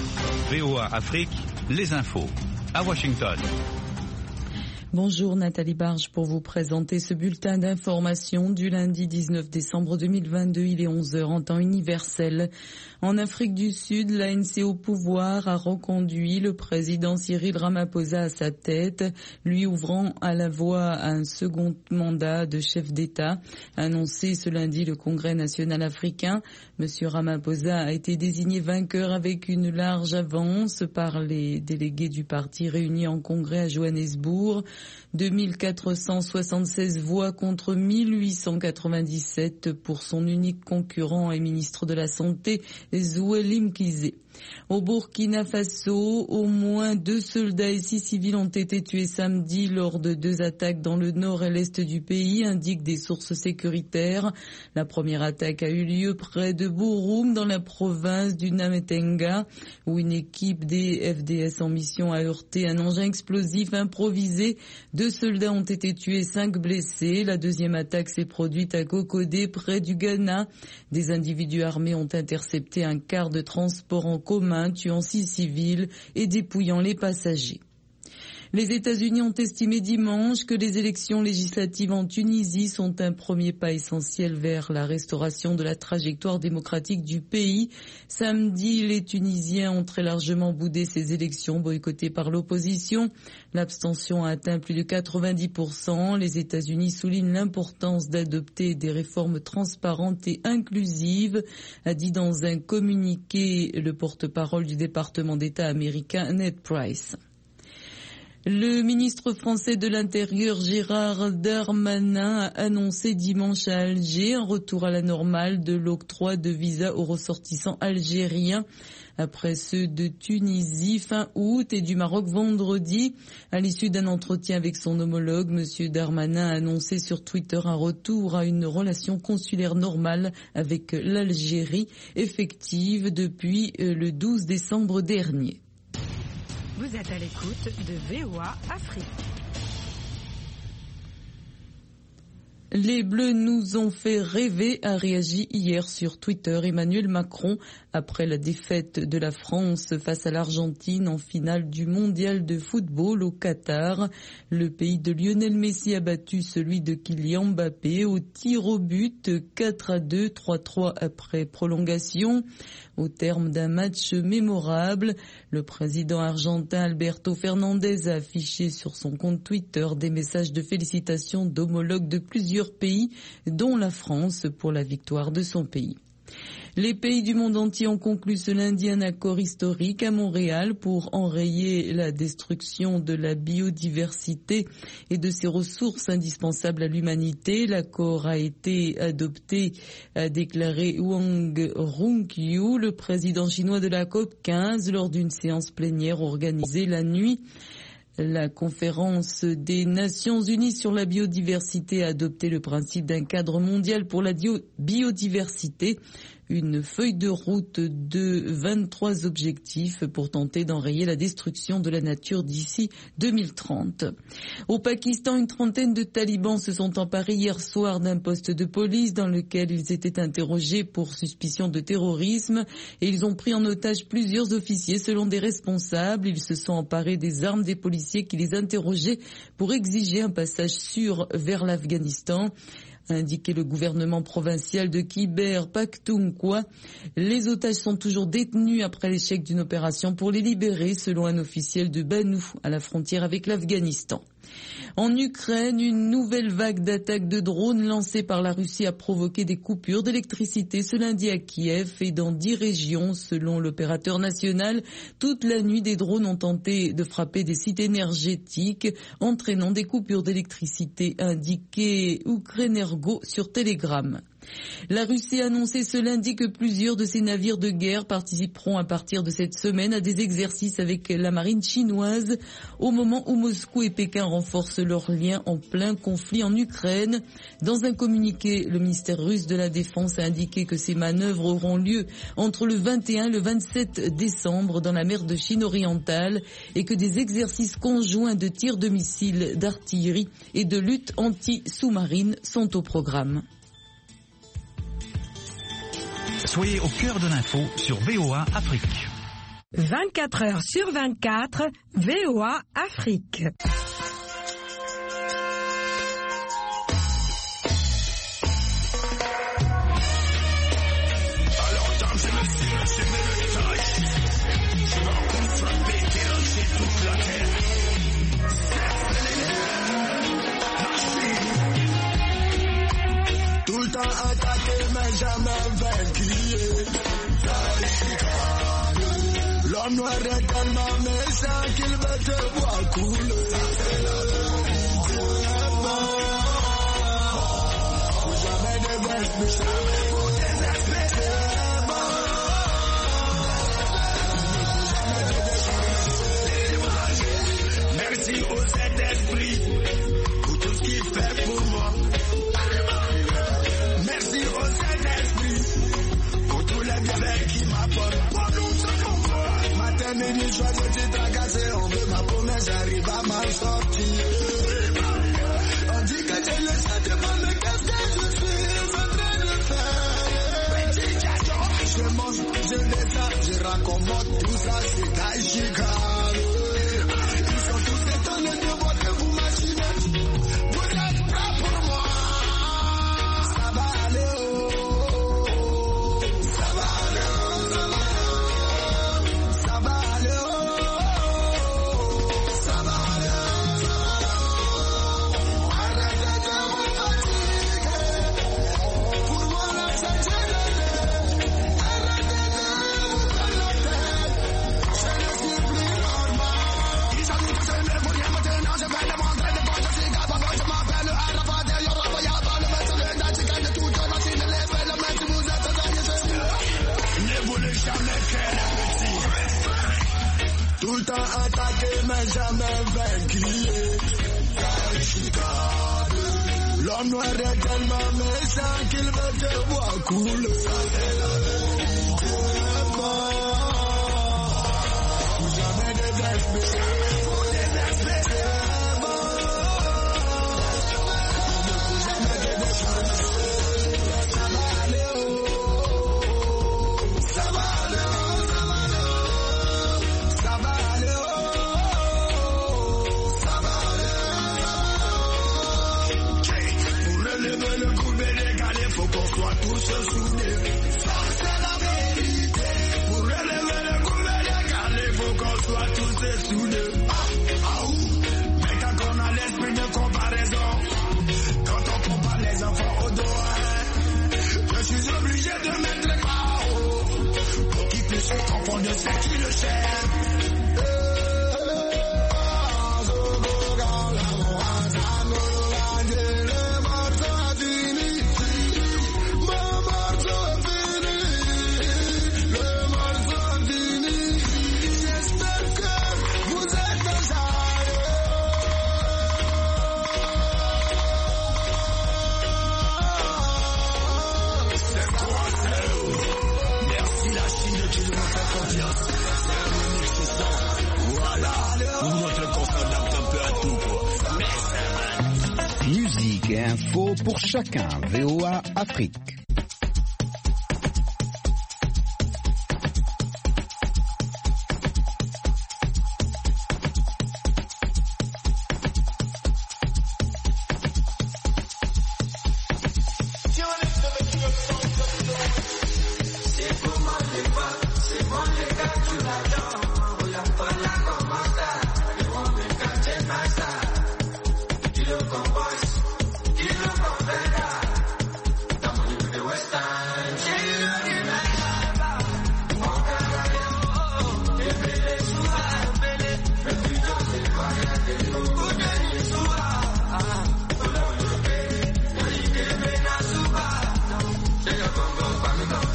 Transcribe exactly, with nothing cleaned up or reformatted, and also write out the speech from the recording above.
V O A Afrique, les infos, à Washington. Bonjour Nathalie Barge pour vous présenter ce bulletin d'information du lundi dix-neuf décembre deux mille vingt-deux. Il est onze heures en temps universel. En Afrique du Sud, l'A N C au pouvoir a reconduit le président Cyril Ramaphosa à sa tête, lui ouvrant à la voie à un second mandat de chef d'État. Annoncé ce lundi le Congrès national africain, Monsieur Ramaphosa a été désigné vainqueur avec une large avance par les délégués du parti réunis en congrès à Johannesburg. deux mille quatre cent soixante-seize voix contre mille huit cent quatre-vingt-dix-sept pour son unique concurrent et ministre de la Santé, Zweli Mkhize. Au Burkina Faso, au moins deux soldats et six civils ont été tués samedi lors de deux attaques dans le nord et l'est du pays, indiquent des sources sécuritaires. La première attaque a eu lieu près de Bouroum, dans la province du Nametenga, où une équipe des F D S en mission a heurté un engin explosif improvisé. Deux soldats ont été tués, cinq blessés. La deuxième attaque s'est produite à Kokodé, près du Ghana. Des individus armés ont intercepté un car de transport en commun, tuant six civils et dépouillant les passagers. Les États-Unis ont estimé dimanche que les élections législatives en Tunisie sont un premier pas essentiel vers la restauration de la trajectoire démocratique du pays. Samedi, les Tunisiens ont très largement boudé ces élections boycottées par l'opposition. L'abstention a atteint plus de quatre-vingt-dix pour cent. Les États-Unis soulignent l'importance d'adopter des réformes transparentes et inclusives, a dit dans un communiqué le porte-parole du département d'État américain, Ned Price. Le ministre français de l'Intérieur Gérard Darmanin a annoncé dimanche à Alger un retour à la normale de l'octroi de visas aux ressortissants algériens après ceux de Tunisie fin août et du Maroc vendredi. À l'issue d'un entretien avec son homologue, M. Darmanin a annoncé sur Twitter un retour à une relation consulaire normale avec l'Algérie, effective depuis le douze décembre dernier. Vous êtes à l'écoute de V O A Afrique. Les Bleus nous ont fait rêver, a réagi hier sur Twitter Emmanuel Macron après la défaite de la France face à l'Argentine en finale du mondial de football au Qatar. Le pays de Lionel Messi a battu celui de Kylian Mbappé au tir au but quatre à deux, trois à trois après prolongation. Au terme d'un match mémorable, le président argentin Alberto Fernandez a affiché sur son compte Twitter des messages de félicitations d'homologues de plusieurs pays, dont la France, pour la victoire de son pays. Les pays du monde entier ont conclu ce lundi un accord historique à Montréal pour enrayer la destruction de la biodiversité et de ses ressources indispensables à l'humanité. L'accord a été adopté, a déclaré Wang Rongyu, le président chinois de la COP quinze, lors d'une séance plénière organisée la nuit. La conférence des Nations Unies sur la biodiversité a adopté le principe d'un cadre mondial pour la biodiversité, une feuille de route de vingt-trois objectifs pour tenter d'enrayer la destruction de la nature d'ici deux mille trente. Au Pakistan, une trentaine de talibans se sont emparés hier soir d'un poste de police dans lequel ils étaient interrogés pour suspicion de terrorisme et ils ont pris en otage plusieurs officiers selon des responsables. Ils se sont emparés des armes des policiers qui les interrogeaient pour exiger un passage sûr vers l'Afghanistan, a indiqué le gouvernement provincial de Khyber Pakhtunkhwa. Les otages sont toujours détenus après l'échec d'une opération pour les libérer, selon un officiel de Banou, à la frontière avec l'Afghanistan. En Ukraine, une nouvelle vague d'attaques de drones lancée par la Russie a provoqué des coupures d'électricité ce lundi à Kiev et dans dix régions, selon l'opérateur national. Toute la nuit, des drones ont tenté de frapper des sites énergétiques, entraînant des coupures d'électricité, indiqué Ukrenergo sur Telegram. La Russie a annoncé ce lundi que plusieurs de ses navires de guerre participeront à partir de cette semaine à des exercices avec la marine chinoise au moment où Moscou et Pékin renforcent leurs liens en plein conflit en Ukraine. Dans un communiqué, le ministère russe de la Défense a indiqué que ces manœuvres auront lieu entre le vingt et un et le vingt-sept décembre dans la mer de Chine orientale et que des exercices conjoints de tir de missiles, d'artillerie et de lutte anti-sous-marine sont au programme. Soyez au cœur de l'info sur V O A Afrique. vingt-quatre heures sur vingt-quatre, V O A Afrique. Tout le temps attaqué mais jamais vaincu. L'homme noir est tellement méchant qu'il veut te voir couler. Jamais de baisse, merci au Saint-Esprit pour tout ce qu'il fait pour moi. Merci au Saint-Esprit pour tous les bienfaits qu'il m'apporte. Pour nous, c'est pour moi. Matin, midi, soir, je suis tracassé. On veut ma promesse, j'arrive à m'en sortir. On dit que j'ai le sentiment, mais qu'est-ce que je suis en train de faire? Je mange, je descends, je raccommode tout ça, c'est Daishika. Tout le temps attaqué mais jamais vaincu. L'homme noir est tellement méchant qu'il veut te voir couler. Jamais désespéré. C'est qui le chef? Musique et info pour chacun. V O A Afrique. Congo,